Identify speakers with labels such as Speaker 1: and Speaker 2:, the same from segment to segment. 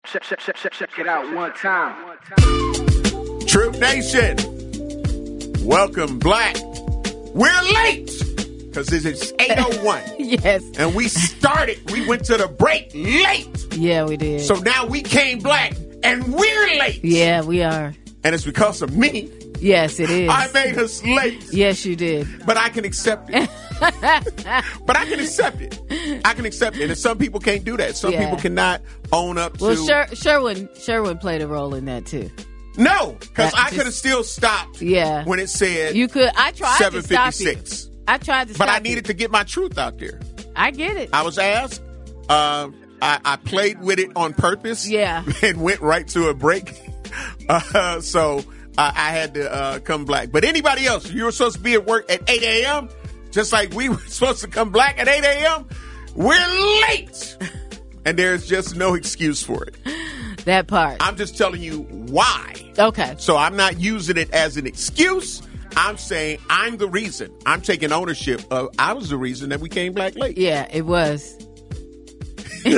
Speaker 1: Check it out one time.
Speaker 2: Troop Nation, welcome Black. We're late because it's 8:01.
Speaker 3: Yes.
Speaker 2: And we went to the break late.
Speaker 3: Yeah, we did.
Speaker 2: So now we came Black and we're late.
Speaker 3: Yeah, we are.
Speaker 2: And it's because of me.
Speaker 3: Yes, it is.
Speaker 2: I made us late.
Speaker 3: Yes, you did.
Speaker 2: But I can accept it. But I can accept it. I can accept it. And some people can't do that. Some people cannot own up to.
Speaker 3: Well, Sherwin played a role in that too.
Speaker 2: No, because I could have still stopped.
Speaker 3: Yeah.
Speaker 2: When it said
Speaker 3: you could. I tried
Speaker 2: 756.
Speaker 3: to stop you. I tried to stop
Speaker 2: But I needed to get my truth out there.
Speaker 3: I get it.
Speaker 2: I was asked. I played with it on purpose.
Speaker 3: Yeah.
Speaker 2: And went right to a break. So I had to come Black. But anybody else, you were supposed to be at work at 8 a.m., just like we were supposed to come Black at 8 a.m., we're late. And there's just no excuse for it.
Speaker 3: That part.
Speaker 2: I'm just telling you why.
Speaker 3: Okay.
Speaker 2: So I'm not using it as an excuse. I'm saying I'm the reason. I'm taking ownership of I was the reason that we came Black late.
Speaker 3: Yeah, it was.
Speaker 2: So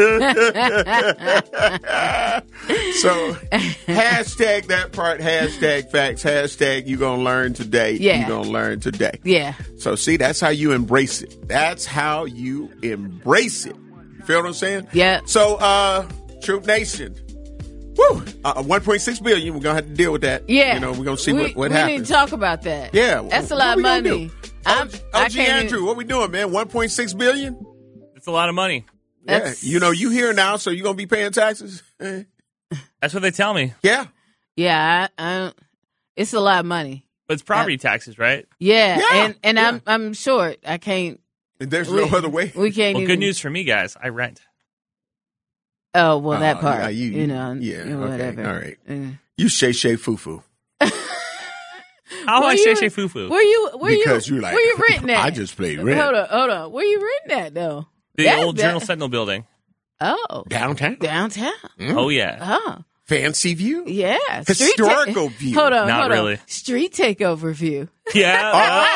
Speaker 2: hashtag that part, hashtag facts, hashtag you gonna learn today.
Speaker 3: Yeah.
Speaker 2: You gonna learn today.
Speaker 3: Yeah.
Speaker 2: So see, that's how you embrace it. That's how you embrace it. You feel what I'm saying?
Speaker 3: Yeah.
Speaker 2: So Troop Nation. Woo! 1.6 billion. We're gonna have to deal with that.
Speaker 3: Yeah.
Speaker 2: You know, we're gonna see what
Speaker 3: we
Speaker 2: happens.
Speaker 3: We need to talk about that.
Speaker 2: Yeah.
Speaker 3: That's a lot of money.
Speaker 2: OG Andrew, what we doing, man? 1.6 billion?
Speaker 4: It's a lot of money.
Speaker 2: Yeah. You know, you here now, so you gonna be paying taxes?
Speaker 4: That's what they tell me.
Speaker 2: Yeah.
Speaker 3: Yeah. It's a lot of money.
Speaker 4: But it's property taxes, right?
Speaker 3: Yeah. And I'm short. I can't.
Speaker 2: There's no other way.
Speaker 3: We can't.
Speaker 4: Well, good news for me, guys. I rent.
Speaker 3: Oh, well, that part.
Speaker 2: Yeah,
Speaker 3: you know.
Speaker 2: Yeah.
Speaker 3: You know,
Speaker 2: Okay.
Speaker 3: whatever.
Speaker 2: All right. You shay foo-foo.
Speaker 4: How am I shay foo-foo?
Speaker 2: Because you're like,
Speaker 3: where you renting at?
Speaker 2: I just played rent.
Speaker 3: Hold on. Where you renting at, though?
Speaker 4: The old Journal Sentinel building.
Speaker 3: Oh.
Speaker 2: Downtown?
Speaker 4: Oh, yeah.
Speaker 3: Oh.
Speaker 2: Fancy view?
Speaker 3: Yeah.
Speaker 2: Historical view.
Speaker 3: Hold on.
Speaker 4: Not really.
Speaker 3: Street takeover view.
Speaker 4: Yeah.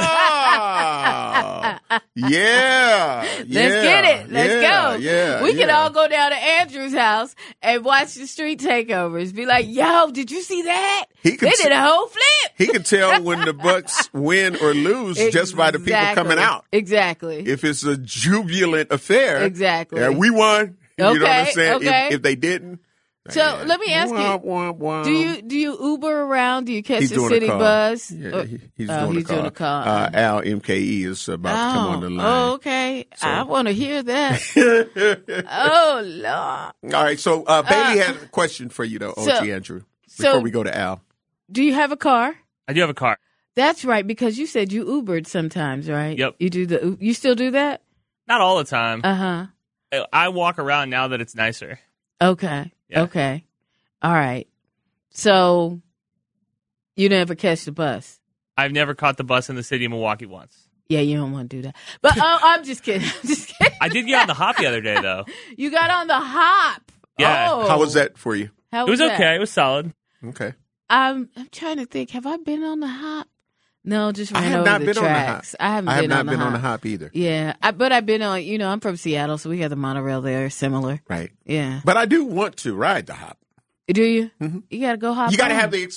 Speaker 2: Yeah.
Speaker 3: Let's get it. Let's go.
Speaker 2: Yeah.
Speaker 3: We can all go down to Andrew's house and watch the street takeovers. Be like, yo, did you see that? They did a whole flip.
Speaker 2: He can tell when the Bucks win or lose just by the people coming out.
Speaker 3: Exactly.
Speaker 2: If it's a jubilant affair.
Speaker 3: Exactly.
Speaker 2: Yeah, we won. You know what I'm saying?
Speaker 3: Okay.
Speaker 2: If they didn't.
Speaker 3: So let me ask you: Do you Uber around? Do you catch the city bus?
Speaker 2: Yeah, he's doing a call. Al MKE is about to come on the line.
Speaker 3: Oh, okay. So. I want to hear that. Oh Lord!
Speaker 2: All right. So Bailey had a question for you, though, OG Andrew. Before we go to Al,
Speaker 3: do you have a car?
Speaker 4: I do have a car.
Speaker 3: That's right, because you said you Ubered sometimes, right?
Speaker 4: Yep.
Speaker 3: You still do that?
Speaker 4: Not all the time.
Speaker 3: Uh-huh.
Speaker 4: I walk around now that it's nicer.
Speaker 3: Okay. Yeah. Okay. All right. So you never catch the bus?
Speaker 4: I've never caught the bus in the city of Milwaukee once.
Speaker 3: Yeah, you don't want to do that. But I'm just kidding.
Speaker 4: I did get on the hop the other day, though.
Speaker 3: You got on the hop?
Speaker 4: Yeah.
Speaker 3: Oh.
Speaker 2: How was that for you?
Speaker 4: It was okay. It was solid.
Speaker 2: Okay.
Speaker 3: I'm trying to think. Have I been on the hop? No, just ran
Speaker 2: I have
Speaker 3: over
Speaker 2: not
Speaker 3: the
Speaker 2: been
Speaker 3: tracks.
Speaker 2: on the hop.
Speaker 3: I have not
Speaker 2: been on the hop either.
Speaker 3: Yeah, but I've been on. You know, I'm from Seattle, so we have the monorail there, similar.
Speaker 2: Right.
Speaker 3: Yeah.
Speaker 2: But I do want to ride the hop.
Speaker 3: Do you?
Speaker 2: Mm-hmm.
Speaker 3: You got to go hop.
Speaker 2: You got to have the.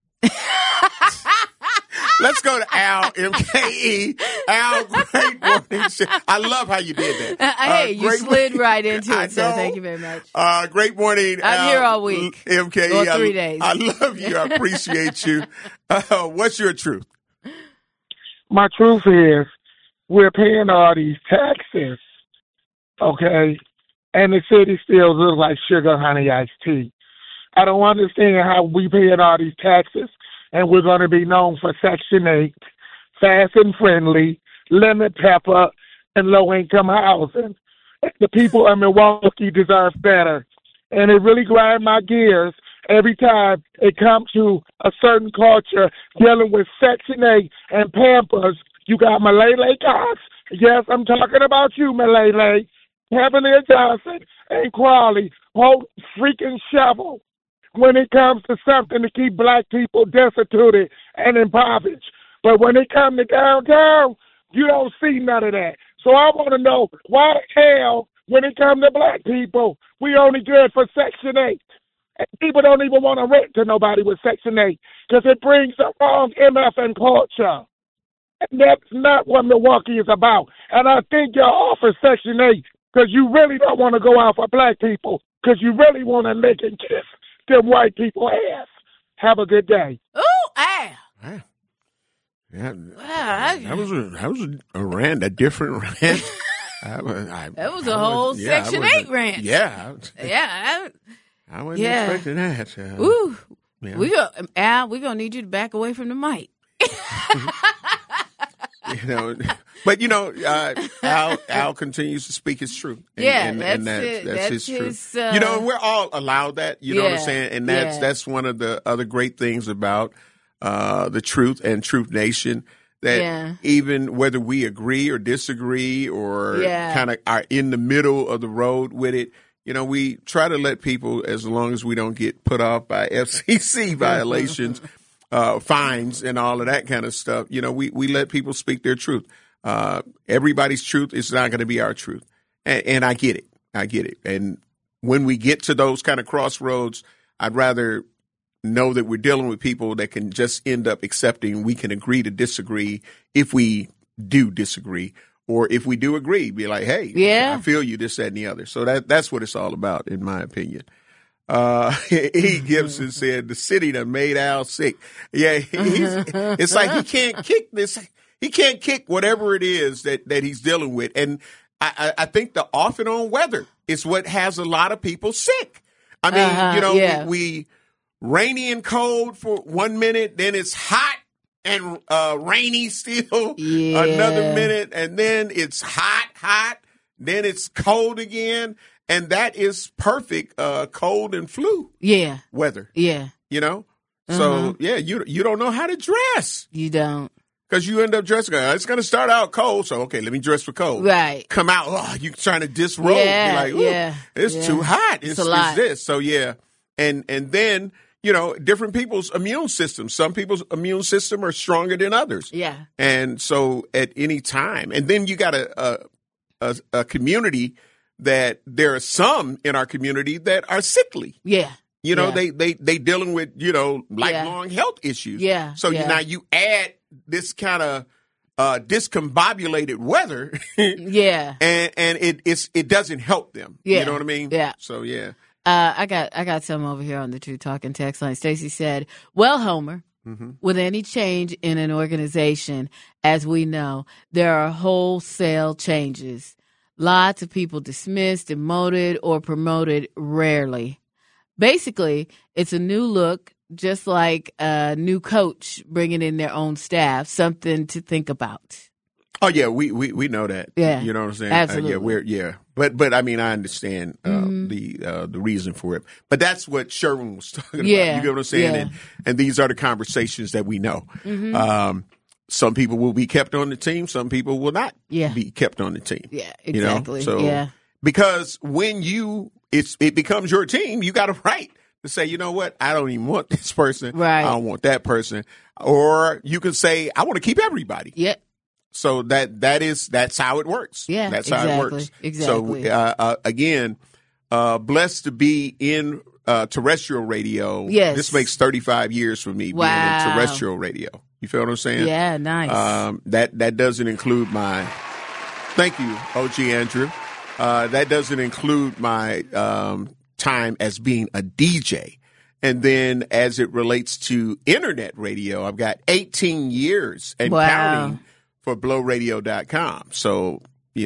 Speaker 2: Let's go to Al MKE. Al, great morning. I love how you did that.
Speaker 3: Hey, you slid right into it, so thank you very much.
Speaker 2: Great morning,
Speaker 3: I'm
Speaker 2: Al,
Speaker 3: here all week.
Speaker 2: MKE.
Speaker 3: 3 days.
Speaker 2: I love you. I appreciate you. What's your truth?
Speaker 5: My truth is we're paying all these taxes, okay, and the city still looks like sugar, honey, iced tea. I don't understand how we paying all these taxes and we're going to be known for Section 8, fast and friendly, lemon pepper, and low-income housing. The people of Milwaukee deserve better. And it really grinds my gears every time it comes to a certain culture dealing with Section 8 and Pampers. You got Malele Cox. Yes, I'm talking about you, Malele. Cavalier Johnson and Crawley. Whole freaking shovel when it comes to something to keep black people destituted and impoverished. But when it comes to downtown, you don't see none of that. So I want to know why the hell, when it comes to black people, we only good for Section 8. And people don't even want to rent to nobody with Section 8 because it brings the wrong MF and culture. And that's not what Milwaukee is about. And I think you're off of Section 8 because you really don't want to go out for black people because you really want to lick and kiss them white people ass. Have a good day.
Speaker 3: Ooh, ah.
Speaker 2: Yeah,
Speaker 3: Wow,
Speaker 2: that was a rant, a different rant.
Speaker 3: That was a whole Section 8 rant.
Speaker 2: Yeah.
Speaker 3: Yeah.
Speaker 2: I wasn't expecting that.
Speaker 3: Ooh.
Speaker 2: Yeah.
Speaker 3: Al, we're going to need you to back away from the mic.
Speaker 2: Al continues to speak his truth.
Speaker 3: That's
Speaker 2: his truth.
Speaker 3: his,
Speaker 2: and we're all allowed that. You know what I'm saying? And that's one of the other great things about the Truth and Truth Nation. That even whether we agree or disagree or kind of are in the middle of the road with it, we try to let people, as long as we don't get put off by FCC violations, fines and all of that kind of stuff, we let people speak their truth. Everybody's truth is not going to be our truth. And I get it. And when we get to those kind of crossroads, I'd rather know that we're dealing with people that can just end up accepting we can agree to disagree if we do disagree, or if we do agree, be like, hey, I feel you, this, that, and the other. So that's what it's all about, in my opinion. E. Gibson said the city done made Al sick. Yeah, it's like he can't kick this. He can't kick whatever it is that he's dealing with. And I think the off and on weather is what has a lot of people sick. I mean, we rainy and cold for 1 minute, then it's hot and rainy still another minute, and then it's hot, then it's cold again, and that is perfect cold and flu weather. Yeah. So, you don't know how to dress.
Speaker 3: You don't.
Speaker 2: Because you end up dressing, it's going to start out cold, so okay, let me dress for cold.
Speaker 3: Right.
Speaker 2: Come out, you trying to disrobe. You're like, it's too hot. It's this. So, and then, different people's immune systems. Some people's immune system are stronger than others. Yeah. And so at any time, and then you got a community that there are some in our community that are sickly. Yeah. They dealing with, lifelong health issues. Yeah. So now you add this kind of discombobulated weather. And it doesn't help them. Yeah. You know what I mean? Yeah. So
Speaker 3: I got some over here on the True Talking text line. Stacy said, well, Homer, with any change in an organization, as we know, there are wholesale changes. Lots of people dismissed, demoted, or promoted rarely. Basically, it's a new look, just like a new coach bringing in their own staff, something to think about.
Speaker 2: Oh, yeah, we know that. Yeah. You know what I'm saying?
Speaker 3: Absolutely.
Speaker 2: But I mean, I understand the reason for it. But that's what Sherwin was talking about. You get what I'm saying? Yeah. And these are the conversations that we know. Some people will be kept on the team. Some people will not be kept on the team. Yeah,
Speaker 3: exactly.
Speaker 2: Because when it becomes your team, you got a right to say, you know what, I don't even want this person. Right. I don't want that person. Or you can say, I want to keep everybody. Yeah. So that's how it works. Yeah, that's how it works.
Speaker 3: Exactly.
Speaker 2: So again, blessed to be in terrestrial radio. Yes. This makes 35 years for me being in terrestrial radio. You feel what I'm saying?
Speaker 3: Yeah, nice.
Speaker 2: That doesn't include my. Thank you, OG Andrew. That doesn't include my time as being a DJ. And then as it relates to internet radio, I've got 18 years and counting for blowradio.com. So,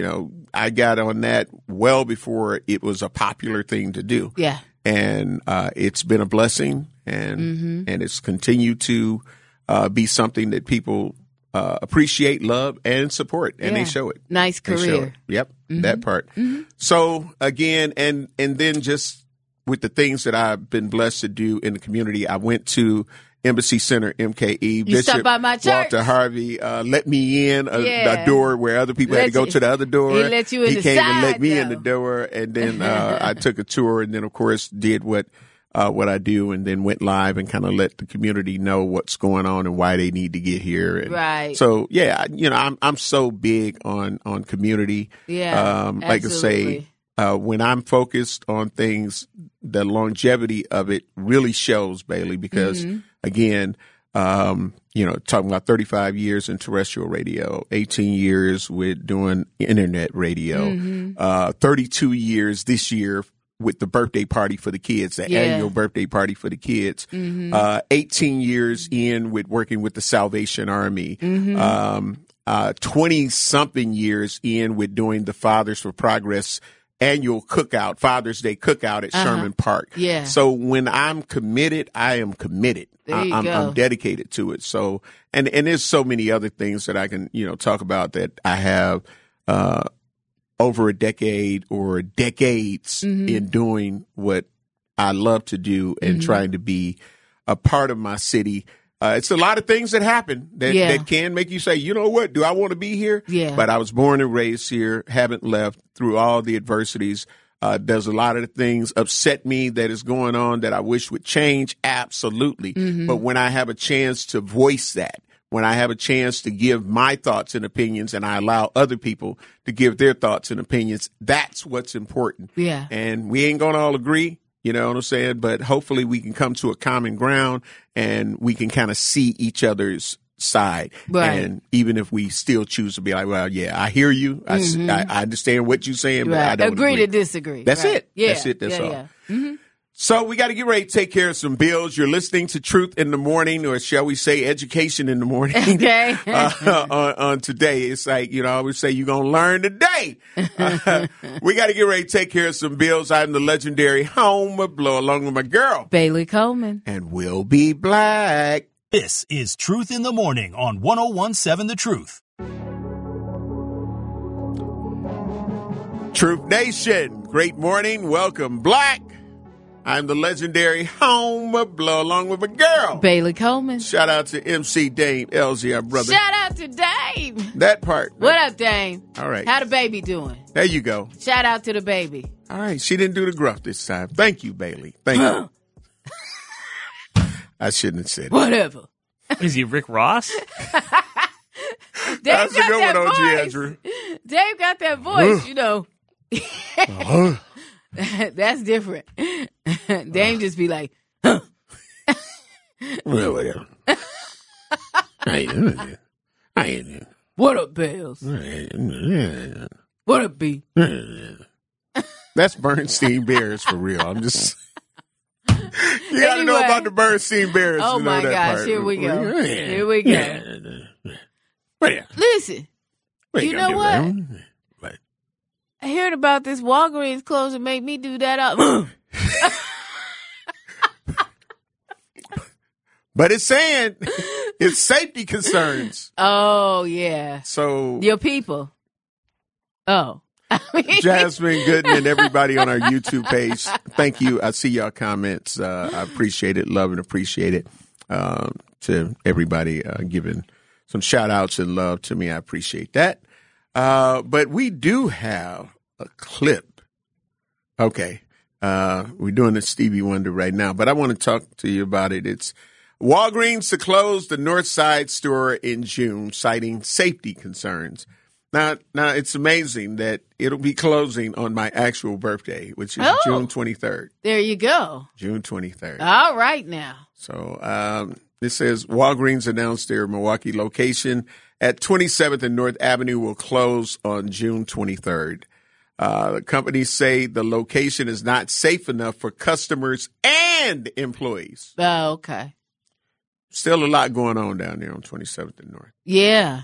Speaker 2: I got on that well before it was a popular thing to do. Yeah. And it's been a blessing, and it's continued to be something that people appreciate, love, and support, and they show it.
Speaker 3: Nice career.
Speaker 2: Yep, that part. So again, and then just with the things that I've been blessed to do in the community, I went to Embassy Center, MKE.
Speaker 3: You
Speaker 2: Bishop
Speaker 3: stopped by my church.
Speaker 2: Walter Harvey let me in a door where other people had to go to the other door.
Speaker 3: He let you in
Speaker 2: the
Speaker 3: side.
Speaker 2: He came and let me in the door, and then I took a tour, and then of course did what I do, and then went live and kind of let the community know what's going on and why they need to get here. And
Speaker 3: right.
Speaker 2: So I'm so big on community.
Speaker 3: Yeah.
Speaker 2: Like I say, when I'm focused on things, the longevity of it really shows, Bailey, because again, talking about 35 years in terrestrial radio, 18 years with doing internet radio, 32 years this year with the birthday party for the kids, the annual birthday party for the kids, 18 years in with working with the Salvation Army, 20-something years in with doing the Fathers for Progress annual cookout, Father's Day cookout at Sherman Park.
Speaker 3: Yeah.
Speaker 2: So when I'm committed, I am committed. I'm dedicated to it. So, and there's so many other things that I can, talk about that I have, over a decade or decades in doing what I love to do and trying to be a part of my city. It's a lot of things that happen that can make you say, you know what, do I want to be here?
Speaker 3: Yeah.
Speaker 2: But I was born and raised here, haven't left through all the adversities. Does a lot of the things upset me that is going on that I wish would change? Absolutely. But when I have a chance to voice that, when I have a chance to give my thoughts and opinions and I allow other people to give their thoughts and opinions, that's what's important.
Speaker 3: Yeah.
Speaker 2: And we ain't going to all agree. You know what I'm saying? But hopefully we can come to a common ground and we can kind of see each other's side.
Speaker 3: Right.
Speaker 2: And even if we still choose to be like, well, yeah, I hear you. I understand what you're saying, but I don't agree.
Speaker 3: To disagree.
Speaker 2: That's
Speaker 3: right.
Speaker 2: it.
Speaker 3: Yeah.
Speaker 2: That's it. That's all.
Speaker 3: Yeah.
Speaker 2: So we got to get ready to take care of some bills. You're listening to Truth in the Morning, or shall we say Education in the Morning.
Speaker 3: Okay.
Speaker 2: on today. It's like, I always say you're going to learn today. We got to get ready to take care of some bills. I'm the legendary Homer Blow along with my girl,
Speaker 3: Bailey Coleman.
Speaker 2: And we'll be black.
Speaker 6: This is Truth in the Morning on 101.7 The Truth.
Speaker 2: Truth Nation, great morning. Welcome, Black. I'm the legendary Homer Blow along with my girl,
Speaker 3: Bailey Coleman.
Speaker 2: Shout out to MC Dame Elsie, our brother.
Speaker 3: Shout out to Dame.
Speaker 2: That part.
Speaker 3: What up, Dame?
Speaker 2: All right.
Speaker 3: How the baby doing?
Speaker 2: There you go.
Speaker 3: Shout out to the baby.
Speaker 2: All right. She didn't do the gruff this time. Thank you, Bailey. Thank you. I shouldn't have said it.
Speaker 3: Whatever.
Speaker 4: Is he Rick Ross?
Speaker 2: That's a good one, OG
Speaker 3: voice.
Speaker 2: Andrew.
Speaker 3: Dave got that voice, That's different. Dame just be like,
Speaker 2: Well, whatever. I ain't.
Speaker 3: what up, Bells? What up, B?
Speaker 2: That's Bernstein Bears for real. I'm just. You got to know about the Bernstein Bears.
Speaker 3: Oh,
Speaker 2: to know
Speaker 3: my
Speaker 2: that
Speaker 3: gosh.
Speaker 2: part.
Speaker 3: Here we go. Here we go. Listen, you know what?
Speaker 2: What?
Speaker 3: I heard about this Walgreens closing. Make me do that up.
Speaker 2: But it's saying it's safety concerns.
Speaker 3: Oh, yeah.
Speaker 2: So
Speaker 3: your people. Oh.
Speaker 2: Jasmine Gooden and everybody on our YouTube page, thank you. I see y'all comments. I appreciate it. Love and appreciate it. To everybody giving some shout outs and love to me. I appreciate that. But we do have a clip. Okay. We're doing the Stevie Wonder right now, but I want to talk to you about it. It's Walgreens to close the North Side store in June, citing safety concerns. Now it's amazing that it'll be closing on my actual birthday, which is June 23rd.
Speaker 3: There you go.
Speaker 2: June 23rd.
Speaker 3: All right now.
Speaker 2: So this says Walgreens announced their Milwaukee location at 27th and North Avenue will close on June 23rd. The companies say the location is not safe enough for customers and employees.
Speaker 3: Oh, okay.
Speaker 2: Still a lot going on down there on 27th and North.
Speaker 3: Yeah.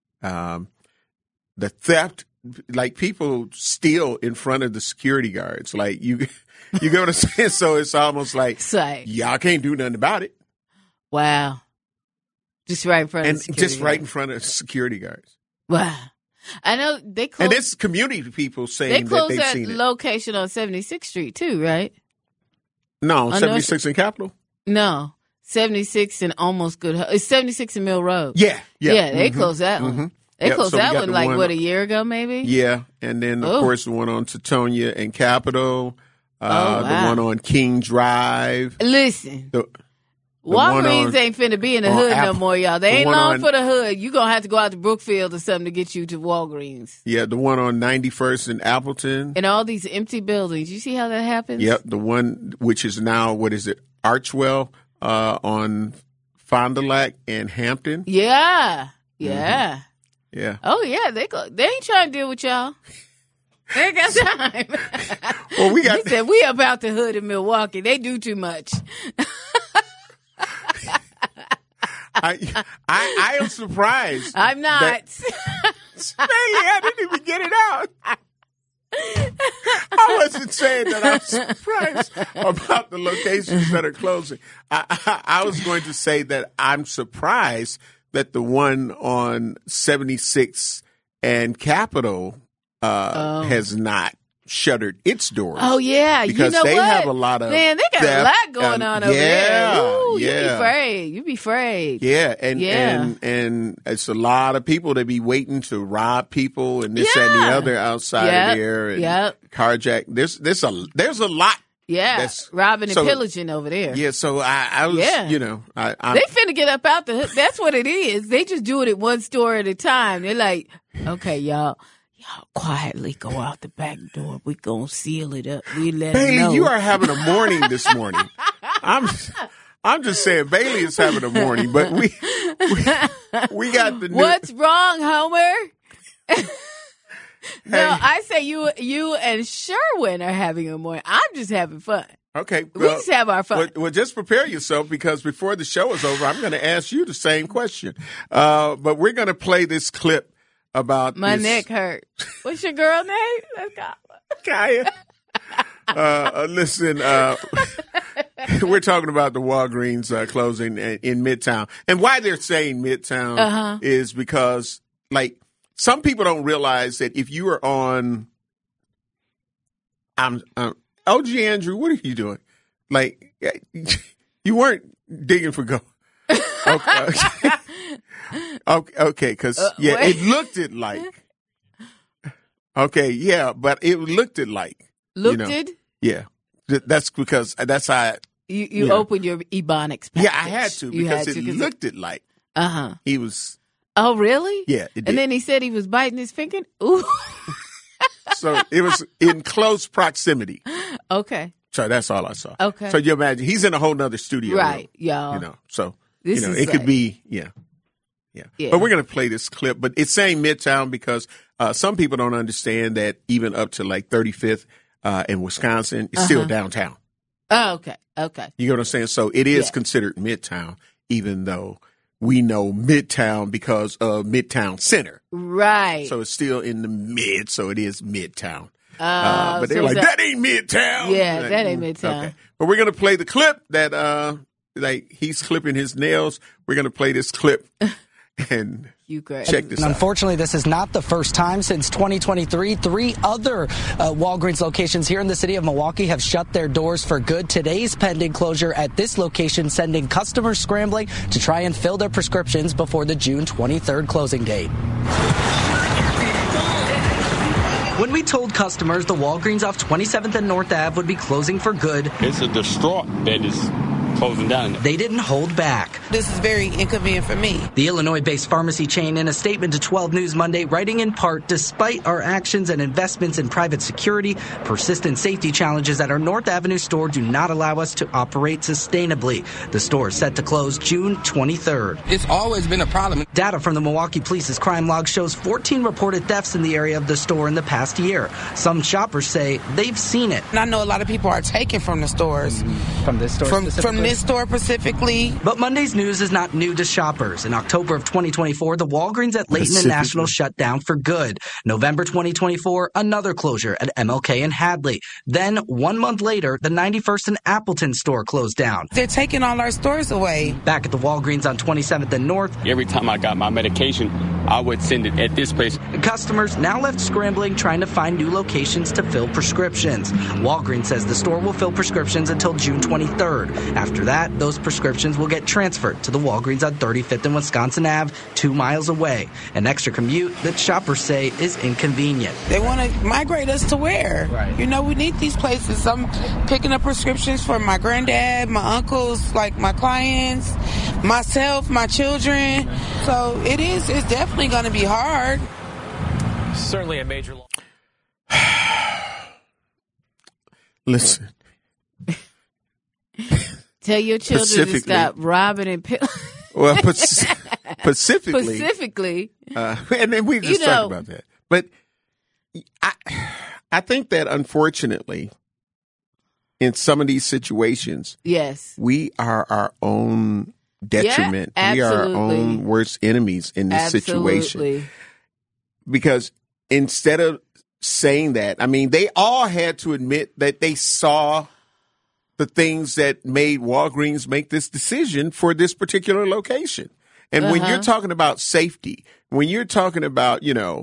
Speaker 2: The theft, like people steal in front of the security guards. Like you get what I'm saying? So it's almost like y'all can't do nothing about it.
Speaker 3: Wow. Just right in front of the security
Speaker 2: just right in front of security guards.
Speaker 3: Wow. I know they closed.
Speaker 2: And it's community people saying that they've seen it.
Speaker 3: They closed that location on 76th Street too, right?
Speaker 2: No, 76th and Capitol?
Speaker 3: No. 76 and almost Good. It's 76 and Mill Road.
Speaker 2: Yeah.
Speaker 3: Yeah, they closed that one. They closed that one like, a year ago maybe?
Speaker 2: Yeah. And then, of course, the one on Teutonia and Capitol. The one on King Drive.
Speaker 3: Listen, Walgreens ain't finna be in the hood no more, y'all. They ain't long for the hood. You gonna have to go out to Brookfield or something to get you to Walgreens.
Speaker 2: Yeah, the one on 91st and Appleton.
Speaker 3: And all these empty buildings. You see how that happens?
Speaker 2: Yep, the one which is now, what is it, Archwell on Fond du Lac and Hampton.
Speaker 3: Yeah, yeah.
Speaker 2: Mm-hmm. Yeah.
Speaker 3: Oh, yeah, they ain't trying to deal with y'all. They ain't got time.
Speaker 2: Well, we got.
Speaker 3: He said, we about the hood in Milwaukee. They do too much.
Speaker 2: I am surprised.
Speaker 3: I'm not.
Speaker 2: Bailey, I didn't even get it out. I wasn't saying that I'm surprised about the locations that are closing. I was going to say that I'm surprised that the one on 76 and Capitol has not shuttered its doors.
Speaker 3: Oh, yeah.
Speaker 2: Because
Speaker 3: you know
Speaker 2: they
Speaker 3: what?
Speaker 2: have a lot of
Speaker 3: Man, they got
Speaker 2: theft,
Speaker 3: a lot going on over there. Ooh,
Speaker 2: yeah.
Speaker 3: You be afraid.
Speaker 2: Yeah, and it's a lot of people that be waiting to rob people and this that, and the other outside of there and carjack. There's a lot.
Speaker 3: Yeah, robbing and pillaging over there.
Speaker 2: Yeah, so I was, you know,
Speaker 3: they finna get up out the hood. That's what it is. They just do it at one store at a time. They're like, okay, y'all quietly go out the back door. We gonna seal it up. We let
Speaker 2: Bailey,
Speaker 3: know.
Speaker 2: you are having a morning this morning. I'm just saying Bailey is having a morning, but we got the new.
Speaker 3: What's wrong, Homer? No, I say you and Sherwin are having a morning. I'm just having fun.
Speaker 2: Okay.
Speaker 3: We just have our fun.
Speaker 2: Well, just prepare yourself because before the show is over, I'm going to ask you the same question. But we're going to play this clip about
Speaker 3: my neck hurt. What's your girl name? Let's go.
Speaker 2: Kaya. Listen, we're talking about the Walgreens closing in Midtown. And why they're saying Midtown is because, like, some people don't realize that if you are on, OG Andrew, what are you doing? Like, you weren't digging for gold. Okay, because it looked it like. Okay, yeah, but it looked it like.
Speaker 3: Looked it?
Speaker 2: Yeah, that's because that's how
Speaker 3: you opened your Ebonics package.
Speaker 2: Yeah, I had to because it looked it like. He was.
Speaker 3: Oh, really?
Speaker 2: Yeah, it did.
Speaker 3: And then he said he was biting his finger? Ooh.
Speaker 2: So it was in close proximity.
Speaker 3: Okay.
Speaker 2: So that's all I saw.
Speaker 3: Okay.
Speaker 2: So you imagine, he's in a whole nother studio.
Speaker 3: Right,
Speaker 2: room,
Speaker 3: y'all.
Speaker 2: You know, so,
Speaker 3: this
Speaker 2: it could be, yeah. But we're going to play this clip. But it's saying Midtown because some people don't understand that even up to like 35th in Wisconsin, it's still downtown.
Speaker 3: Oh, okay. Okay.
Speaker 2: You know what I'm saying? So it is considered Midtown, even though we know Midtown because of Midtown Center.
Speaker 3: Right.
Speaker 2: So it's still in the mid, so it is Midtown. But they're like, that ain't Midtown.
Speaker 3: Yeah,
Speaker 2: like,
Speaker 3: that ain't Midtown.
Speaker 2: Okay. But we're going to play the clip that, like, he's clipping his nails. We're going to play this clip and check this out.
Speaker 7: Unfortunately, this is not the first time since 2023. 3 other Walgreens locations here in the city of Milwaukee have shut their doors for good. Today's pending closure at this location sending customers scrambling to try and fill their prescriptions before the June 23rd closing date. When we told customers the Walgreens off 27th and North Ave would be closing for good,
Speaker 8: it's a distraught that is closing down.
Speaker 7: They didn't hold back.
Speaker 9: This is very inconvenient for me.
Speaker 7: The Illinois-based pharmacy chain in a statement to 12 News Monday, writing in part, despite our actions and investments in private security, persistent safety challenges at our North Avenue store do not allow us to operate sustainably. The store is set to close June 23rd.
Speaker 9: It's always been a problem.
Speaker 7: Data from the Milwaukee Police's crime log shows 14 reported thefts in the area of the store in the past year. Some shoppers say they've seen it.
Speaker 9: And I know a lot of people are taking from the stores.
Speaker 7: From this store
Speaker 9: From this store specifically.
Speaker 7: But Monday's news is not new to shoppers. In October of 2024, the Walgreens at Layton and National shut down for good. November 2024, another closure at MLK and Hadley. Then, 1 month later, the 91st and Appleton store closed down.
Speaker 9: They're taking all our stores away.
Speaker 7: Back at the Walgreens on 27th and North,
Speaker 8: Every time I got my medication, I would send it at this place.
Speaker 7: Customers now left scrambling trying to find new locations to fill prescriptions. Walgreens says the store will fill prescriptions until June 23rd. After After that, those prescriptions will get transferred to the Walgreens on 35th and Wisconsin Ave, 2 miles away. An extra commute that shoppers say is inconvenient.
Speaker 9: They want to migrate us to where?
Speaker 7: Right.
Speaker 9: You know, we need these places. I'm picking up prescriptions for my granddad, my uncles, like my clients, myself, my children. So it's definitely going to be hard.
Speaker 10: Certainly a major...
Speaker 2: Listen.
Speaker 3: Tell your children to stop robbing and
Speaker 2: well, specifically, and then we just talk about that. But I think that unfortunately, in some of these situations,
Speaker 3: yes,
Speaker 2: we are our own detriment. We are our own worst enemies in this situation. Because instead of saying that, I mean, they all had to admit that they saw the things that made Walgreens make this decision for this particular location. And when you're talking about safety, when you're talking about,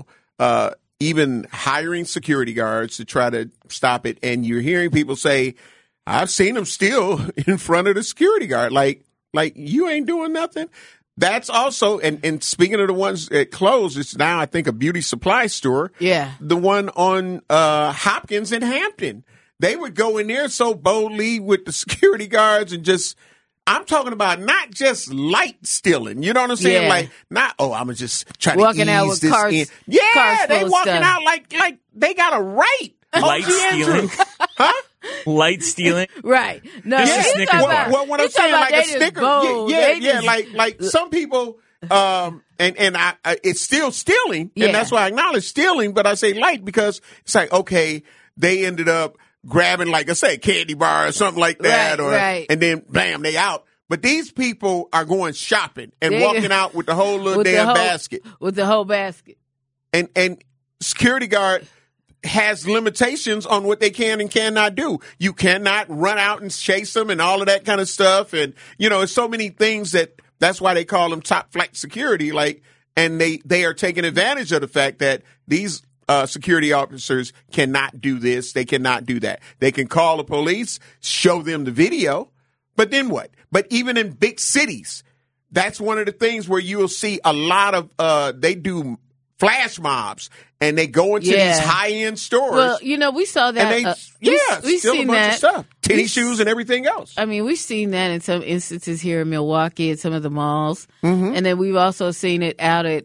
Speaker 2: even hiring security guards to try to stop it, and you're hearing people say, I've seen them steal in front of the security guard. Like you ain't doing nothing. That's also, and speaking of the ones that closed, it's now, I think, a beauty supply store.
Speaker 3: Yeah.
Speaker 2: The one on Hopkins in Hampton. They would go in there so boldly with the security guards and just, I'm talking about not just light stealing. You know what I'm saying?
Speaker 3: Yeah.
Speaker 2: Like, not, I'm going to just try
Speaker 3: walking
Speaker 2: to
Speaker 3: out
Speaker 2: ease
Speaker 3: with
Speaker 2: this
Speaker 3: cars,
Speaker 2: in. Yeah,
Speaker 3: cars
Speaker 2: they walking
Speaker 3: stuff.
Speaker 2: out like they got a right.
Speaker 4: Light stealing.
Speaker 2: Huh?
Speaker 4: Light stealing.
Speaker 3: Right. No,
Speaker 4: Just a
Speaker 3: he's
Speaker 4: Snickers
Speaker 3: talking
Speaker 4: bar.
Speaker 3: about,
Speaker 2: Well, when I'm
Speaker 3: he's talking
Speaker 2: saying
Speaker 3: about
Speaker 2: like a
Speaker 3: they just
Speaker 2: Snicker,
Speaker 3: bold.
Speaker 2: like some people, and I it's still stealing, and that's why I acknowledge stealing, but I say light because it's like, okay, they ended up grabbing, like I say, candy bar or something like that, and then bam, they out. But these people are going shopping and walking out with the whole little damn basket.
Speaker 3: With the whole basket.
Speaker 2: And security guard has limitations on what they can and cannot do. You cannot run out and chase them and all of that kind of stuff. And, it's so many things that's why they call them top flight security. And they are taking advantage of the fact that these security officers cannot do this. They cannot do that. They can call the police, show them the video, but then what? But even in big cities, that's one of the things where you'll see a lot of, they do flash mobs and they go into these high-end stores.
Speaker 3: Well, we saw that.
Speaker 2: And we've steal a bunch of stuff. Tennis shoes and everything else.
Speaker 3: I mean, we've seen that in some instances here in Milwaukee at some of the malls. Mm-hmm. And then we've also seen it out at,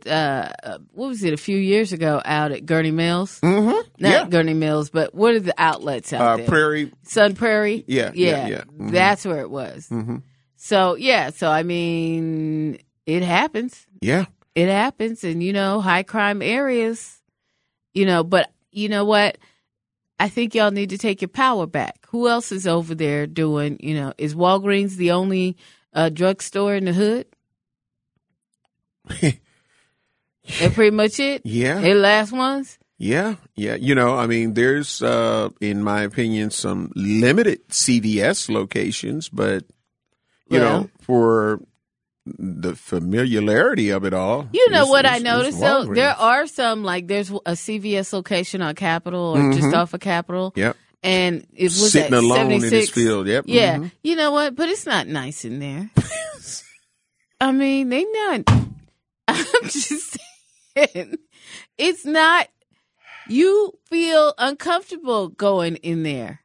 Speaker 3: a few years ago out at Gurney Mills?
Speaker 2: Mm-hmm.
Speaker 3: Not Gurney Mills, but what are the outlets out there?
Speaker 2: Prairie.
Speaker 3: Sun Prairie?
Speaker 2: Yeah. Mm-hmm.
Speaker 3: That's where it was.
Speaker 2: Mm-hmm.
Speaker 3: So I mean, it happens.
Speaker 2: Yeah.
Speaker 3: It happens in, high crime areas, but you know what? I think y'all need to take your power back. Who else is over there doing, is Walgreens the only drugstore in the hood? That's pretty much it?
Speaker 2: Yeah.
Speaker 3: They last ones?
Speaker 2: Yeah. I mean, there's, in my opinion, some limited CVS locations, but, for the familiarity of it all.
Speaker 3: You know what I noticed, though? There are some, there's a CVS location on Capitol or just off of Capitol.
Speaker 2: Yep.
Speaker 3: And it was
Speaker 2: sitting
Speaker 3: at
Speaker 2: alone
Speaker 3: 76.
Speaker 2: in his field. Yep.
Speaker 3: Yeah.
Speaker 2: Mm-hmm.
Speaker 3: You know what? But it's not nice in there. I mean, they not. I'm just saying. It's not. You feel uncomfortable going in there.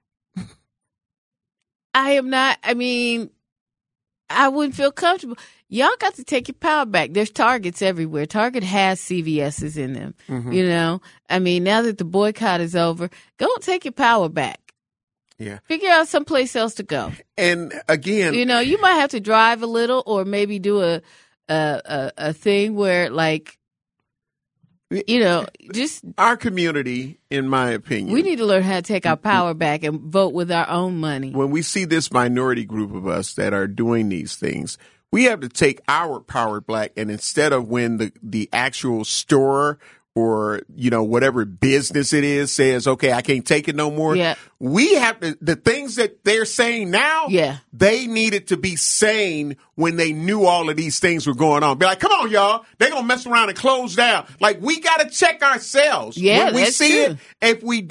Speaker 3: I am not. I mean, I wouldn't feel comfortable. Y'all got to take your power back. There's Targets everywhere. Target has CVS's in them. Mm-hmm. I mean, now that the boycott is over, go and take your power back.
Speaker 2: Yeah.
Speaker 3: Figure out someplace else to go.
Speaker 2: And again,
Speaker 3: you might have to drive a little, or maybe do a thing where, just
Speaker 2: our community, in my opinion,
Speaker 3: we need to learn how to take our power back and vote with our own money.
Speaker 2: When we see this minority group of us that are doing these things, we have to take our power back, and instead of when the actual store or, whatever business it is says, okay, I can't take it no more.
Speaker 3: Yeah.
Speaker 2: We have to, the things that they're saying now, they needed to be saying when they knew all of these things were going on. Be like, come on, y'all. They're going to mess around and close down. We got to check ourselves.
Speaker 3: Yeah,
Speaker 2: when we
Speaker 3: that's
Speaker 2: see
Speaker 3: true.
Speaker 2: it. If we don't,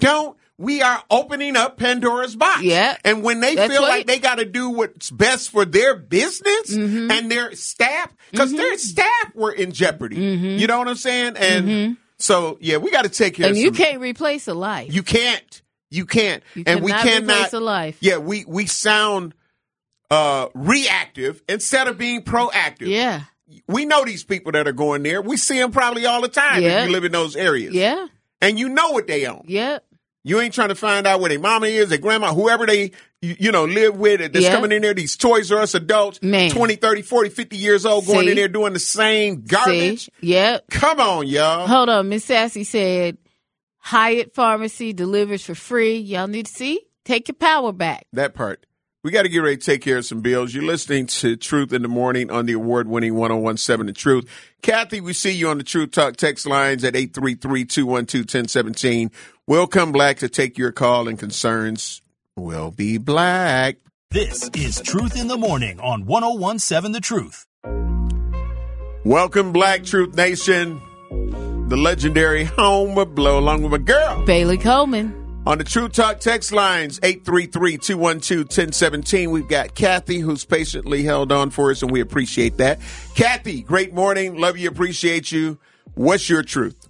Speaker 2: we are opening up Pandora's box.
Speaker 3: Yeah.
Speaker 2: And when they feel like they got to do what's best for their business and their staff, because their staff were in jeopardy. You know what I'm saying? And so, yeah, we got to take care of
Speaker 3: you can't replace a life.
Speaker 2: You can't. You can't.
Speaker 3: And we cannot replace a life.
Speaker 2: Yeah, we sound reactive instead of being proactive.
Speaker 3: Yeah.
Speaker 2: We know these people that are going there. We see them probably all the time if you live in those areas.
Speaker 3: Yeah.
Speaker 2: And you know what they own.
Speaker 3: Yeah.
Speaker 2: You ain't trying to find out where their mama is, their grandma, whoever they, live with that's coming in there, these Toys R Us adults, 20, 30, 40, 50 years old, going in there doing the same garbage.
Speaker 3: Yep.
Speaker 2: Come on, y'all.
Speaker 3: Hold on. Miss Sassy said, Hyatt Pharmacy delivers for free. Y'all need to take your power back.
Speaker 2: That part. We got to get ready to take care of some bills. You're listening to Truth in the Morning on the award-winning 1017 The Truth. Kathy, we see you on the Truth Talk text lines at 833-212-1017. We'll come back to take your call and concerns. We'll be black.
Speaker 6: This is Truth in the Morning on 1017 The Truth.
Speaker 2: Welcome, Black Truth Nation. The legendary home of Blow, along with my girl,
Speaker 3: Bailey Coleman.
Speaker 2: On the True Talk text lines, 833-212-1017, we've got Kathy, who's patiently held on for us, and we appreciate that. Kathy, great morning. Love you, appreciate you. What's your truth?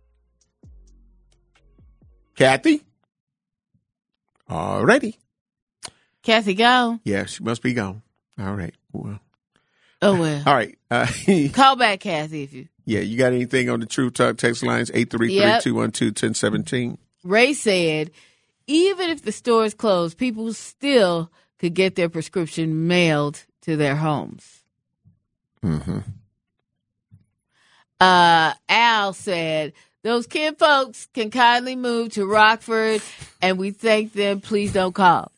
Speaker 2: Kathy? All righty.
Speaker 3: Kathy, go.
Speaker 2: Yeah, she must be gone. All right. Well.
Speaker 3: Oh, well.
Speaker 2: All right.
Speaker 3: Call back, Kathy, if you.
Speaker 2: Yeah, you got anything on the True Talk text lines, 833-212-1017?
Speaker 3: Ray said, even if the store is closed, people still could get their prescription mailed to their homes. Al said, those kid folks can kindly move to Rockford, and we thank them. Please don't call.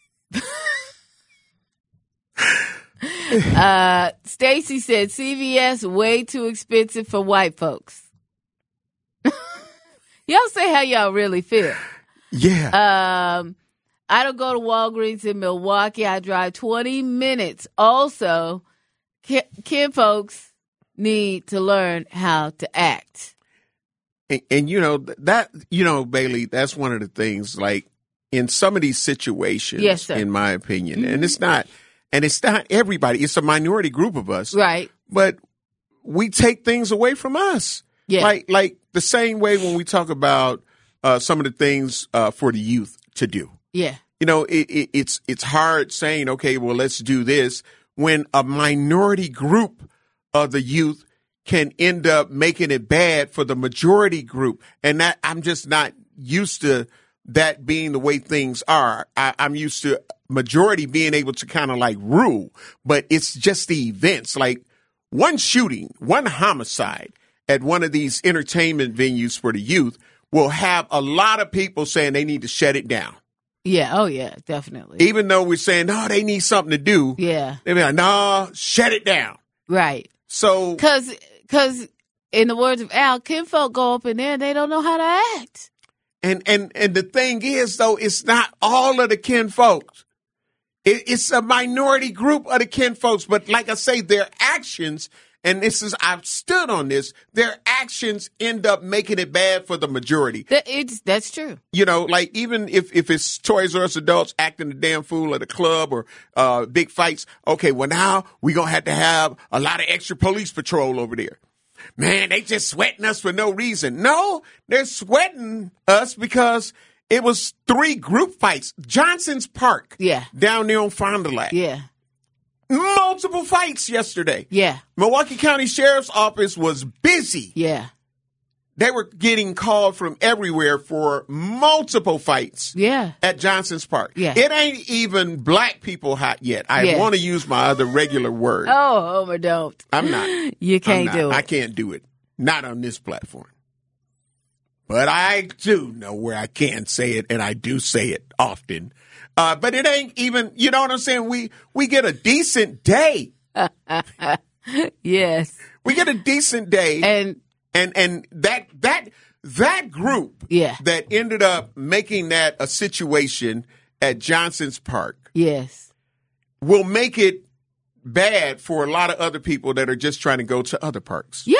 Speaker 3: Stacy said, CVS way too expensive for white folks. Y'all say how y'all really feel.
Speaker 2: Yeah.
Speaker 3: I don't go to Walgreens in Milwaukee. I drive 20 minutes. Also, kid folks need to learn how to act.
Speaker 2: And Bailey, that's one of the things, like, in some of these situations,
Speaker 3: yes, sir.
Speaker 2: In my opinion, and it's not everybody, it's a minority group of us.
Speaker 3: Right.
Speaker 2: But we take things away from us.
Speaker 3: Yeah.
Speaker 2: Like the same way when we talk about some of the things for the youth to do.
Speaker 3: Yeah.
Speaker 2: It's hard saying, okay, well, let's do this when a minority group of the youth can end up making it bad for the majority group. And that I'm just not used to that being the way things are. I'm used to majority being able to kind of like rule, but it's just the events, like one shooting, one homicide at one of these entertainment venues for the youth will have a lot of people saying they need to shut it down.
Speaker 3: Yeah. Oh, yeah, definitely.
Speaker 2: Even though we're saying, no, they need something to do.
Speaker 3: Yeah.
Speaker 2: They be like, no, shut it down.
Speaker 3: Right.
Speaker 2: So.
Speaker 3: Because in the words of Al, kinfolk go up in there and they don't know how to act.
Speaker 2: And the thing is, though, it's not all of the kinfolks. It's a minority group of the kinfolks. But like I say, their actions, and I've stood on this, their actions end up making it bad for the majority.
Speaker 3: That's true.
Speaker 2: Like even if it's Toys R Us adults acting a damn fool at a club or big fights, okay, well now we're going to have a lot of extra police patrol over there. Man, they just sweating us for no reason. No, they're sweating us because it was 3 group fights. Johnson's Park.
Speaker 3: Yeah.
Speaker 2: Down there on Fond du Lac.
Speaker 3: Yeah.
Speaker 2: Multiple fights yesterday.
Speaker 3: Yeah.
Speaker 2: Milwaukee County Sheriff's Office was busy.
Speaker 3: Yeah.
Speaker 2: They were getting called from everywhere for multiple fights.
Speaker 3: Yeah.
Speaker 2: At Johnson's Park.
Speaker 3: Yeah.
Speaker 2: It ain't even black people hot yet. I want to use my other regular word.
Speaker 3: Oh, Homer, don't.
Speaker 2: I'm not.
Speaker 3: You can't do it.
Speaker 2: I can't do it. Not on this platform. But I do know where I can say it, and I do say it often. But it ain't even, you know what I'm saying? We get a decent day.
Speaker 3: Yes.
Speaker 2: We get a decent day. And that group that ended up making that a situation at Johnson's Park.
Speaker 3: Yes.
Speaker 2: Will make it bad for a lot of other people that are just trying to go to other parks.
Speaker 3: Yeah. Oh,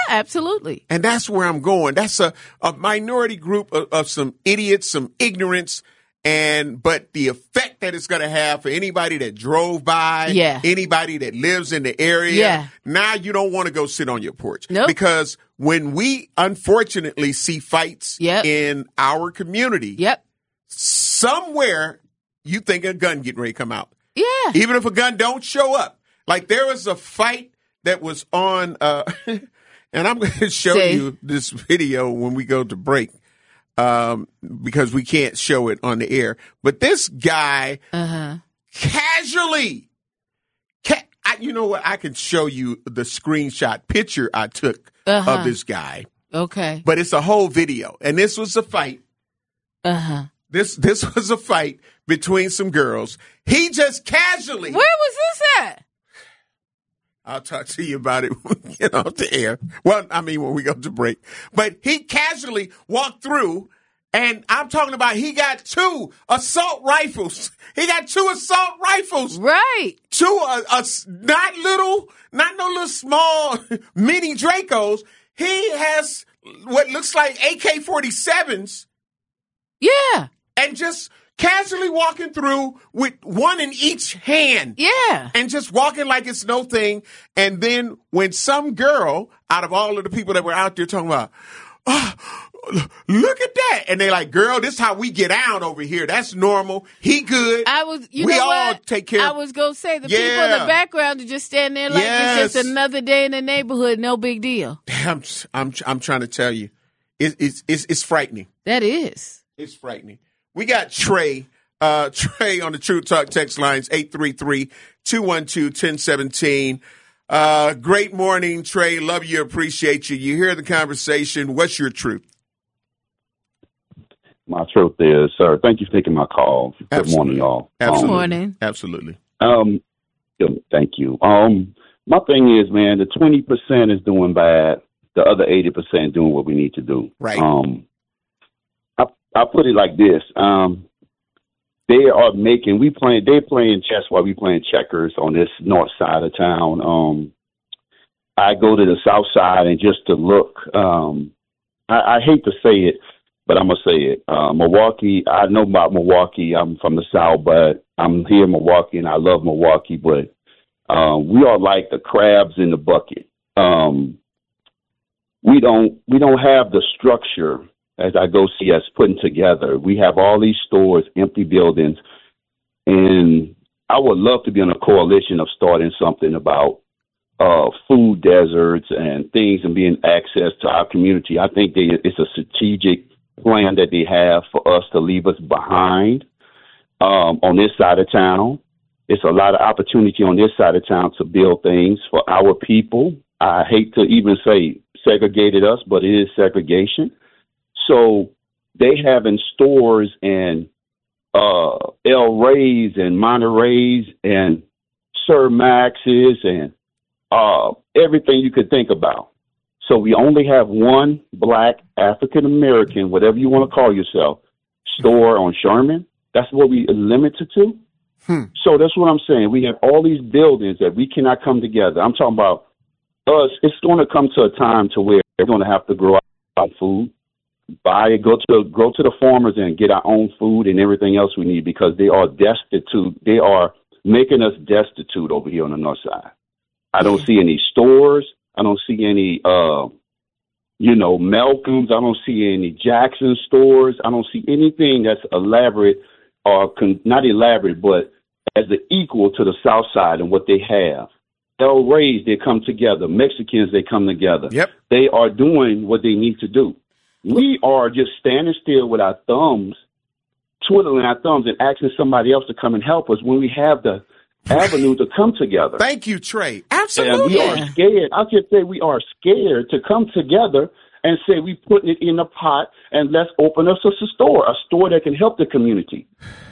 Speaker 3: absolutely.
Speaker 2: And that's where I'm going. That's a minority group of some idiots, some ignorance, but the effect that it's going to have for anybody that drove by, anybody that lives in the area, now you don't want to go sit on your porch.
Speaker 3: Nope.
Speaker 2: Because when we unfortunately see fights in our community, somewhere you think a gun getting ready to come out.
Speaker 3: Yeah.
Speaker 2: Even if a gun don't show up. Like there was a fight that was on, and I'm going to show you this video when we go to break. Because we can't show it on the air. But this guy casually, you know what? I can show you the screenshot picture I took of this guy.
Speaker 3: Okay.
Speaker 2: But it's a whole video. And this was a fight. This was a fight between some girls. He just casually.
Speaker 3: Where was this at?
Speaker 2: I'll talk to you about it when we get off the air. Well, I mean, when we go to break. But he casually walked through, and I'm talking about he got 2 assault rifles. He got 2 assault rifles.
Speaker 3: Right.
Speaker 2: 2, not no little small mini Dracos. He has what looks like AK-47s.
Speaker 3: Yeah.
Speaker 2: And just casually walking through with one in each hand.
Speaker 3: Yeah.
Speaker 2: And just walking like it's no thing. And then when some girl, out of all of the people that were out there talking about, oh, look at that. And they're like, girl, this is how we get out over here. That's normal. He good. We all take care.
Speaker 3: I was going to say, the people in the background are just standing there like it's just another day in the neighborhood. No big deal.
Speaker 2: Damn, I'm trying to tell you. It's frightening.
Speaker 3: That is.
Speaker 2: It's frightening. We got Trey on the True Talk text lines, 833-212-1017. Great morning, Trey. Love you, appreciate you. You hear the conversation. What's your truth?
Speaker 11: My truth is, sir, thank you for taking my call. Good morning, y'all.
Speaker 2: Absolutely.
Speaker 3: Good morning.
Speaker 2: Absolutely.
Speaker 11: Thank you. My thing is, man, the 20% is doing bad. The other 80% doing what we need to do.
Speaker 2: Right.
Speaker 11: I put it like this. They're playing chess while we playing checkers on this north side of town. I go to the south side and just to look, I hate to say it, but I'm going to say it. Milwaukee, I know about Milwaukee. I'm from the south, but I'm here in Milwaukee and I love Milwaukee, but we are like the crabs in the bucket. We don't have the structure as I go see us putting together. We have all these stores, empty buildings, and I would love to be in a coalition of starting something about food deserts and things and being access to our community. I think it's a strategic plan that they have for us to leave us behind on this side of town. It's a lot of opportunity on this side of town to build things for our people. I hate to even say segregated us, but it is segregation. So they having stores in El Rey's and Monterey's and Sir Max's and everything you could think about. So we only have one black African-American, whatever you want to call yourself, store on Sherman. That's what we are limited to. So that's what I'm saying. We have all these buildings that we cannot come together. I'm talking about us. It's going to come to a time to where we're going to have to grow our food. Buy it, go to the farmers and get our own food and everything else we need because they are destitute. They are making us destitute over here on the north side. I don't see any stores. I don't see any, Malcolm's. I don't see any Jackson stores. I don't see anything that's elaborate or not elaborate, but as the equal to the south side and what they have. El Rey's, they come together. Mexicans, they come together.
Speaker 2: Yep.
Speaker 11: They are doing what they need to do. We are just standing still with our thumbs, twiddling our thumbs and asking somebody else to come and help us when we have the avenue to come together.
Speaker 2: Thank you, Trey. Absolutely.
Speaker 11: And we are scared. I just say we are scared to come together and say we putting it in a pot and let's open us a store that can help the community.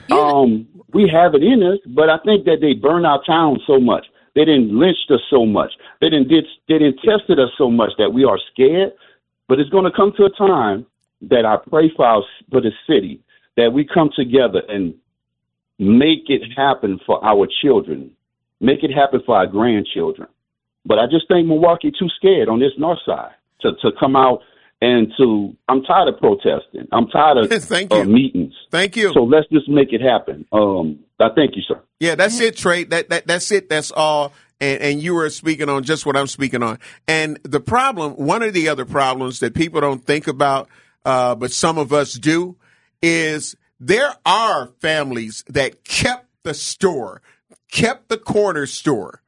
Speaker 11: We have it in us, but I think that they burn our town so much. They didn't lynch us so much. They didn't tested us so much that we are scared. But it's going to come to a time that I pray for the city, that we come together and make it happen for our children, make it happen for our grandchildren. But I just think Milwaukee too scared on this north side. to come out and I'm tired of protesting. I'm tired of
Speaker 2: Thank you.
Speaker 11: Meetings.
Speaker 2: Thank you.
Speaker 11: So let's just make it happen. I thank you, sir.
Speaker 2: Yeah, that's it, Trey. That's it. That's all. And you were speaking on just what I'm speaking on. And the problem, one of the other problems that people don't think about, but some of us do, is there are families that kept the store, kept the corner store,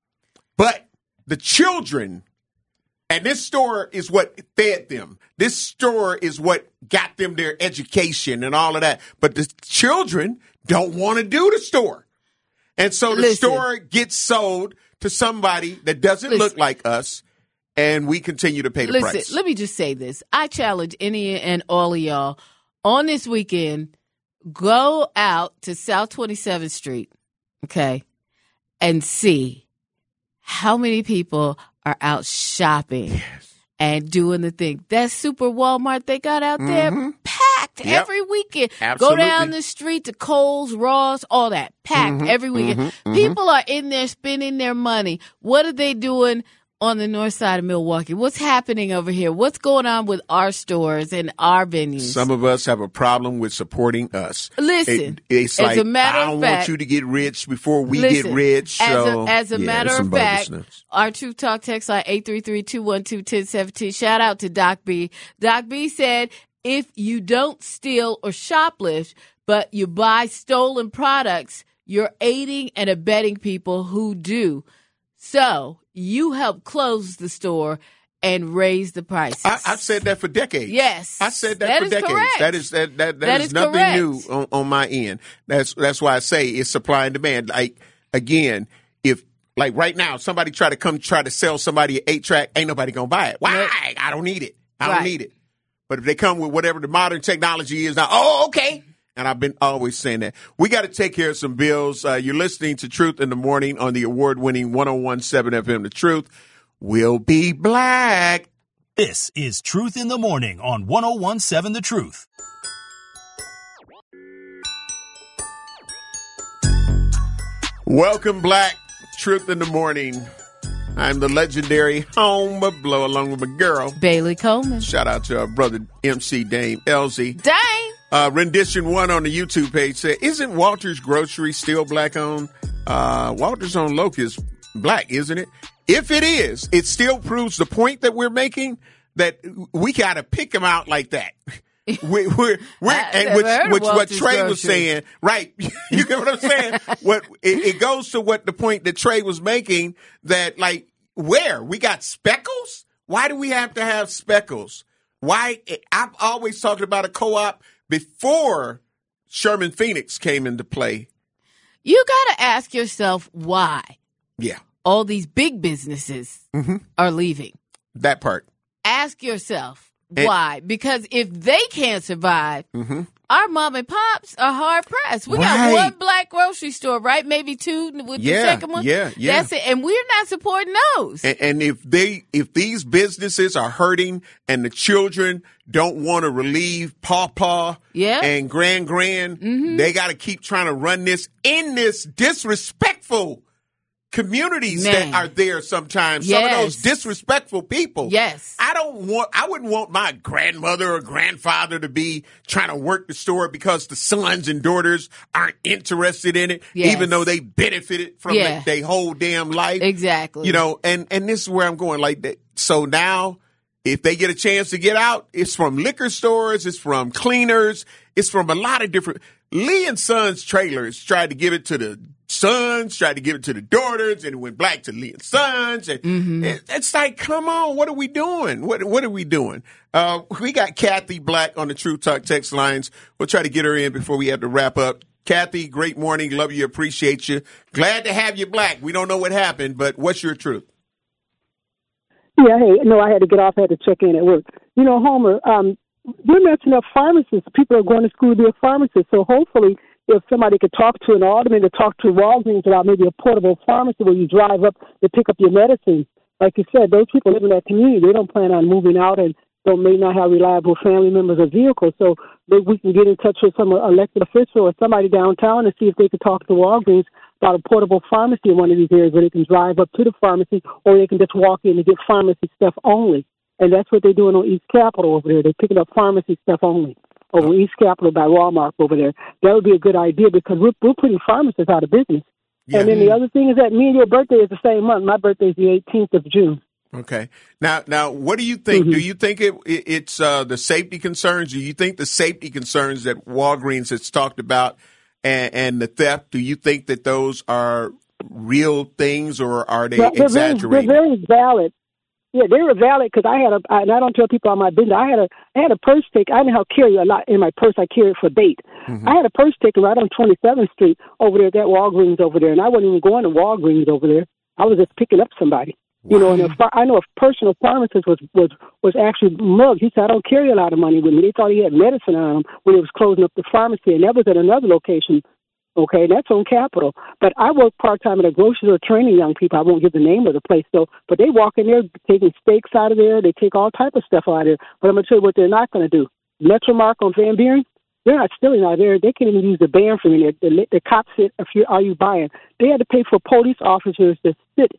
Speaker 2: but the children, and this store is what fed them. This store is what got them their education and all of that. But the children don't want to do the store. And so the store gets sold to somebody that doesn't look like us, and we continue to pay the price.
Speaker 3: Let me just say this. I challenge any and all of y'all on this weekend, go out to South 27th Street, okay, and see how many people are out shopping and doing the thing. That super Walmart they got out there, packed every weekend.
Speaker 2: Absolutely.
Speaker 3: Go down the street to Kohl's, Ross, all that, packed every weekend. People are in there spending their money. What are they doing on the north side of Milwaukee? What's happening over here? What's going on with our stores and our venues?
Speaker 2: Some of us have a problem with supporting us.
Speaker 3: Listen,
Speaker 2: it's
Speaker 3: as
Speaker 2: like,
Speaker 3: a matter
Speaker 2: I
Speaker 3: of
Speaker 2: don't
Speaker 3: fact,
Speaker 2: want you to get rich before we get rich. So,
Speaker 3: as a matter of fact,
Speaker 2: bogusness.
Speaker 3: our Truth Talk text line 833-212-1017. Shout out to Doc B. Doc B said, if you don't steal or shoplift, but you buy stolen products, you're aiding and abetting people who do. So you help close the store and raise the prices.
Speaker 2: I've said that for decades.
Speaker 3: Yes,
Speaker 2: I said that for decades.
Speaker 3: Correct.
Speaker 2: That is nothing
Speaker 3: correct.
Speaker 2: new on my end. That's why I say it's supply and demand. Like, again, if like right now somebody try to sell somebody an 8-track, ain't nobody gonna buy it. Why?
Speaker 3: Nope.
Speaker 2: I don't need it. I don't need it. But if they come with whatever the modern technology is now, okay. And I've been always saying that. We got to take care of some bills. You're listening to Truth in the Morning on the award-winning 101.7 FM The Truth. We'll be black.
Speaker 6: This is Truth in the Morning on 101.7 The Truth.
Speaker 2: Welcome, black. Truth in the Morning. I'm the legendary Homer Blow along with my girl,
Speaker 3: Bailey Coleman.
Speaker 2: Shout out to our brother MC Dame Elsie.
Speaker 3: Dang.
Speaker 2: Rendition 1 on the YouTube page said, isn't Walter's Grocery still black owned? Walter's on Locust black, isn't it? If it is, it still proves the point that we're making, that we got to pick them out like that. We're and which what Trey was saying, right? You get what I'm saying? It goes to what the point that Trey was making, that like, where we got speckles? Why do we have to have speckles? Why? I've always talked about a co-op before Sherman Phoenix came into play.
Speaker 3: You got to ask yourself why.
Speaker 2: Yeah.
Speaker 3: All these big businesses are leaving.
Speaker 2: That part.
Speaker 3: Ask yourself why. Because if they can't survive, our mom and pops are hard pressed. We got one black grocery store, right? Maybe two with the second one.
Speaker 2: Yeah.
Speaker 3: That's it. And we're not supporting those.
Speaker 2: And if these businesses are hurting and the children don't want to relieve Pawpaw and Grand, they got to keep trying to run this in this disrespectful communities that are there sometimes. Some of those disrespectful people.
Speaker 3: Yes.
Speaker 2: I wouldn't want my grandmother or grandfather to be trying to work the store because the sons and daughters aren't interested in it, even though they benefited from it their whole damn life.
Speaker 3: Exactly.
Speaker 2: You know, and this is where I'm going like that. So now, if they get a chance to get out, it's from liquor stores, it's from cleaners, it's from a lot of different. Lee and Sons trailers tried to give it to the sons, tried to give it to the daughters, and it went black to Lee and Sons. And it's like, come on, what are we doing? What are we doing? We got Kathy Black on the Truth Talk text lines. We'll try to get her in before we have to wrap up. Kathy, great morning. Love you. Appreciate you. Glad to have you black. We don't know what happened, but what's your truth?
Speaker 12: Yeah, hey, no, I had to get off. I had to check in at work. You know, Homer, we're messing up pharmacists. People are going to school to be a pharmacist. So hopefully, if somebody could talk to an alderman to talk to Walgreens about maybe a portable pharmacy where you drive up to pick up your medicine. Like you said, those people live in that community. They don't plan on moving out and may not have reliable family members or vehicles. So maybe we can get in touch with some elected official or somebody downtown and see if they could talk to Walgreens about a portable pharmacy in one of these areas where they can drive up to the pharmacy or they can just walk in and get pharmacy stuff only. And that's what they're doing on East Capitol over there. They're picking up pharmacy stuff only over East Capitol by Walmart over there. That would be a good idea because we're putting pharmacists out of business. Yeah. And then the other thing is that me and your birthday is the same month. My birthday is the 18th of June.
Speaker 2: Okay. Now, what do you think? Do you think it's the safety concerns? Do you think the safety concerns that Walgreens has talked about and the theft, do you think that those are real things or are they exaggerated?
Speaker 12: They're very valid. Yeah, they were valid because and I don't tell people on my business. I had a purse taken. I didn't carry a lot in my purse. I carry it for bait. Mm-hmm. I had a purse taken right on 27th Street over there at that Walgreens over there, and I wasn't even going to Walgreens over there. I was just picking up somebody. Wow. You know, and I know a personal pharmacist was actually mugged. He said, I don't carry a lot of money with me. They thought he had medicine on him when he was closing up the pharmacy, and that was at another location. Okay, that's on Capitol. But I work part-time at a grocery store training young people. I won't give the name of the place, though. But they walk in there taking steaks out of there. They take all type of stuff out of there. But I'm going to tell you what they're not going to do. Metromark on Van Buren, they're not stealing out of there. They can't even use the ban from there. The cops said, are you buying? They had to pay for police officers to sit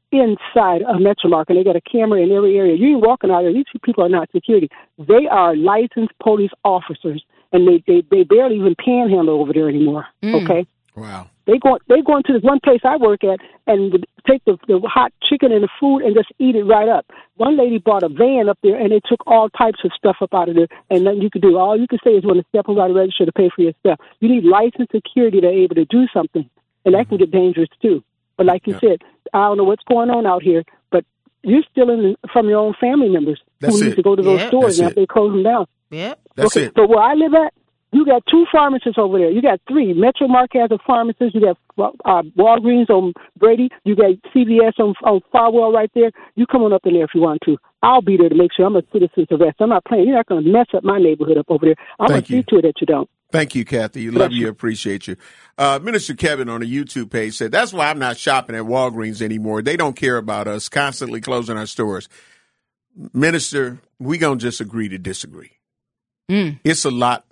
Speaker 12: inside a Metromark, and they got a camera in every area. You ain't walking out there. These people are not security. They are licensed police officers, and they barely even panhandle over there anymore. Okay?
Speaker 2: Wow.
Speaker 12: They go into this one place I work at and take the hot chicken and the food and just eat it right up. One lady bought a van up there, and they took all types of stuff up out of there, and nothing you could do. All you can say is when to step over the register to pay for your stuff. You need licensed security to be able to do something, and that can get dangerous too. But like you said, I don't know what's going on out here, but you're stealing from your own family members who need to go to those stores now if they close them down.
Speaker 3: Yeah,
Speaker 2: that's it.
Speaker 12: So where I live at, you got 2 pharmacists over there. You got 3. Metromark has a pharmacist. You got Walgreens on Brady. You got CVS on Farwell right there. You come on up in there if you want to. I'll be there to make sure I'm a citizen's arrest. I'm not playing. You're not going to mess up my neighborhood up over there. I'm going to see to it that you don't.
Speaker 2: Thank you, Kathy. Love you, appreciate you. Minister Kevin on the YouTube page said, that's why I'm not shopping at Walgreens anymore. They don't care about us, constantly closing our stores. Minister, we going to just agree to disagree. It's a lot.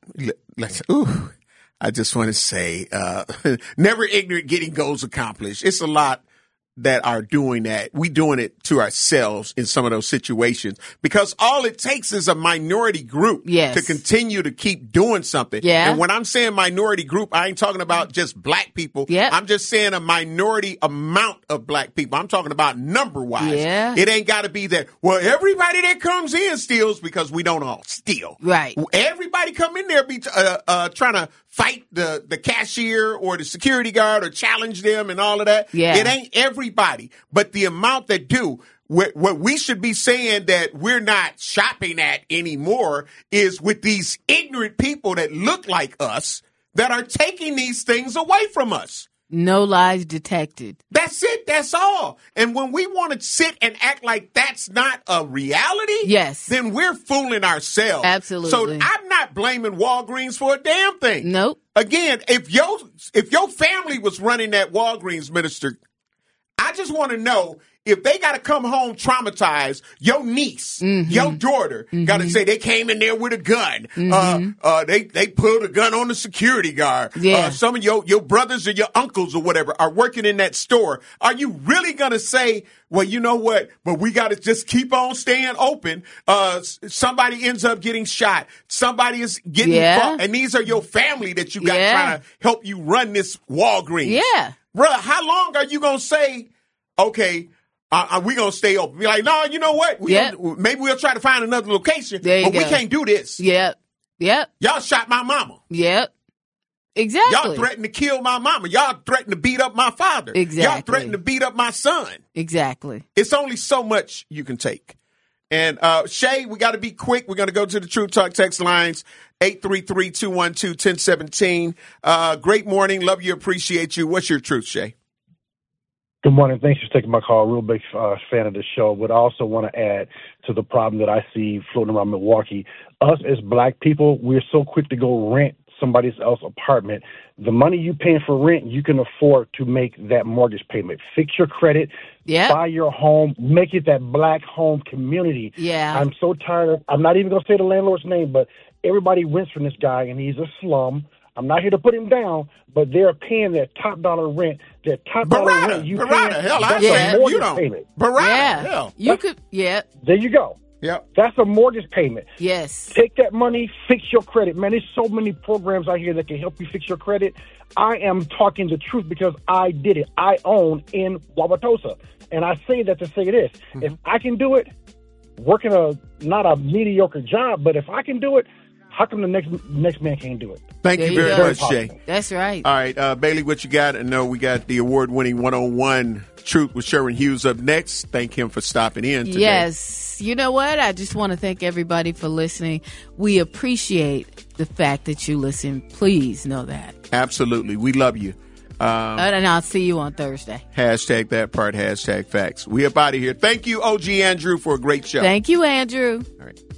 Speaker 2: I just want to say, never ignorant getting goals accomplished. It's a lot that are doing that. We doing it to ourselves in some of those situations because all it takes is a minority group to continue to keep doing something. Yeah. And when I'm saying minority group, I ain't talking about just black people. Yep. I'm just saying a minority amount of black people. I'm talking about number wise. Yeah. It ain't got to be that, well, everybody that comes in steals because we don't all steal.
Speaker 3: Right.
Speaker 2: Everybody come in there be trying to fight the cashier or the security guard or challenge them and all of that. Yeah. It ain't everybody, but the amount that do. What we should be saying that we're not shopping at anymore is with these ignorant people that look like us that are taking these things away from us.
Speaker 3: No lies detected.
Speaker 2: That's it. That's all. And when we want to sit and act like that's not a reality, then we're fooling ourselves.
Speaker 3: Absolutely.
Speaker 2: So I'm not blaming Walgreens for a damn thing.
Speaker 3: Nope.
Speaker 2: Again, if your family was running that Walgreens, Minister, I just want to know if they got to come home traumatized, your niece, your daughter, got to say they came in there with a gun. They pulled a gun on the security guard. Yeah. Some of your brothers or your uncles or whatever are working in that store. Are you really going to say, well, you know what, but we got to just keep on staying open. Somebody ends up getting shot. Somebody is getting fought. And these are your family that you got trying to help you run this Walgreens.
Speaker 3: Yeah.
Speaker 2: Bruh, how long are you going to say, okay, we going to stay open? Be like, no, you know what? Maybe we'll try to find another location, but we can't do this.
Speaker 3: Yep.
Speaker 2: Y'all shot my mama.
Speaker 3: Yep. Exactly.
Speaker 2: Y'all threatened to kill my mama. Y'all threatened to beat up my father.
Speaker 3: Exactly.
Speaker 2: Y'all threatened to beat up my son.
Speaker 3: Exactly.
Speaker 2: It's only so much you can take. And Shay, we got to be quick. We're going to go to the True Talk text lines, 833-212-1017. Great morning. Love you. Appreciate you. What's your truth, Shay?
Speaker 13: Good morning. Thanks for taking my call. Real big fan of the show. But I also want to add to the problem that I see floating around Milwaukee. Us as black people, we're so quick to go rent somebody else's apartment. The money you paying for rent, you can afford to make that mortgage payment. Fix your credit. Buy your home. Make it that black home community.
Speaker 3: Yeah.
Speaker 13: I'm so tired. I'm not even going to say the landlord's name, but everybody rents from this guy, and he's a slum. I'm not here to put him down, but they're paying that top dollar rent. That top dollar rent you paying.
Speaker 2: Hell, I say you don't.
Speaker 13: Payment.
Speaker 2: Hell.
Speaker 3: You could,
Speaker 13: There you go.
Speaker 2: Yep.
Speaker 13: That's a mortgage payment.
Speaker 3: Yes.
Speaker 13: Take that money, fix your credit. Man, there's so many programs out here that can help you fix your credit. I am talking the truth because I did it. I own in Wauwatosa. And I say that to say this. If I can do it, working not a mediocre job, but if I can do it, how come the next man can't do it?
Speaker 2: Thank you very much, Jay.
Speaker 3: That's right.
Speaker 2: All right, Bailey, what you got? I know we got the award-winning 101 Truth with Sherwin Hughes up next. Thank him for stopping in today.
Speaker 3: Yes. You know what? I just want to thank everybody for listening. We appreciate the fact that you listen. Please know that.
Speaker 2: Absolutely. We love you.
Speaker 3: And I'll see you on Thursday.
Speaker 2: Hashtag that part, hashtag facts. We up out of here. Thank you, OG Andrew, for a great show.
Speaker 3: Thank you, Andrew.
Speaker 2: All right.